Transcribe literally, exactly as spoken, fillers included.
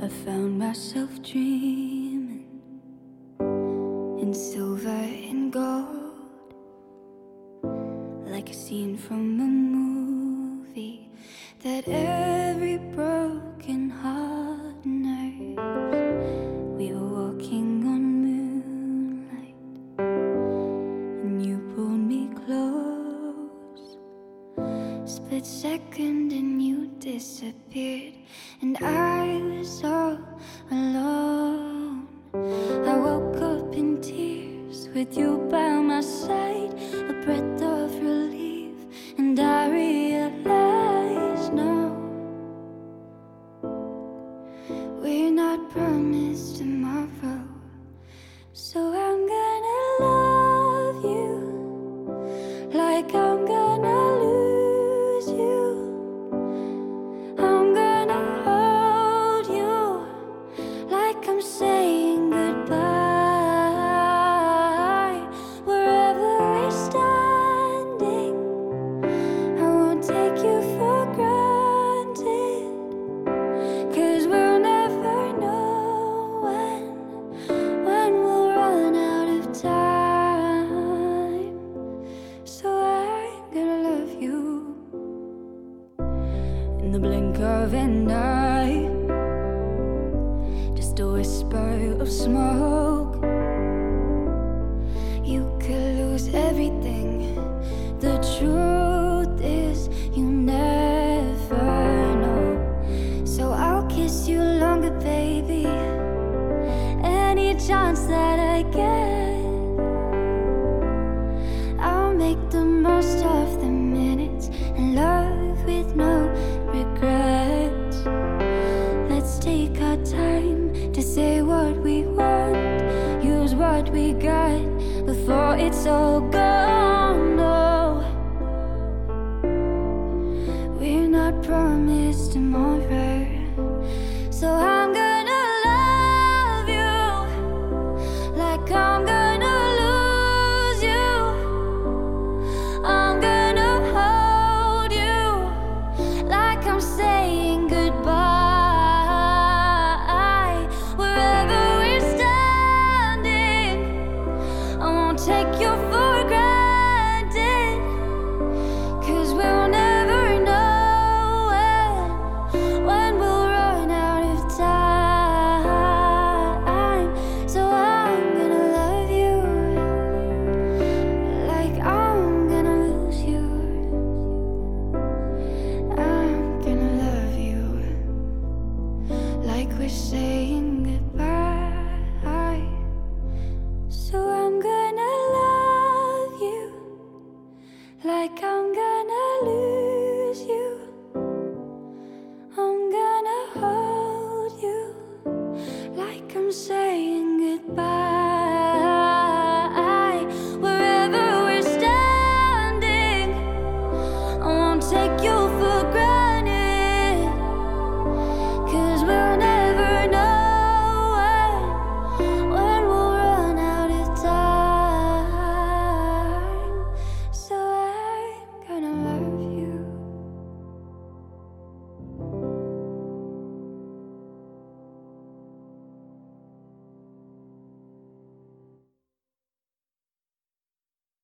I found myself dreaming in silver and gold, like a scene from a movie that every broken heart knows. We were walking on moonlight and you pulled me close. Split second and you disappeared, and I was all alone. I woke up in tears with you by my side, a breath of relief, and I realized no, we're not promised tomorrow. So I'm gonna love you like I'm gonna lose you. I'm gonna hold you like I'm saying goodbye. Wherever we're standing, I won't take you for granted, 'cause we'll never know when, when we'll run out of time. So I'm gonna love you in the blink of an eye, just a whisper of smoke. You could lose everything. The truth is you never know. So I'll kiss you longer, baby, any chance that I get. I'll make the most of the minutes and love with no regrets. Let's take our time to say what we want, use what we got before it's all gone. No, we're not promised tomorrow. So I'm gonna love you like I'm gonna lose you. I'm gonna hold you like I'm saying goodbye. Wherever we're standing, I won't take you for granted, 'cause we'll never know when, when we'll run out of time. So I'm gonna love you like I'm gonna lose you. I'm gonna love you like we're saying goodbye. So I'm gonna love you like I'm gonna lose you. I'm gonna hold you like I'm saying goodbye. Wherever we're standing, I won't take you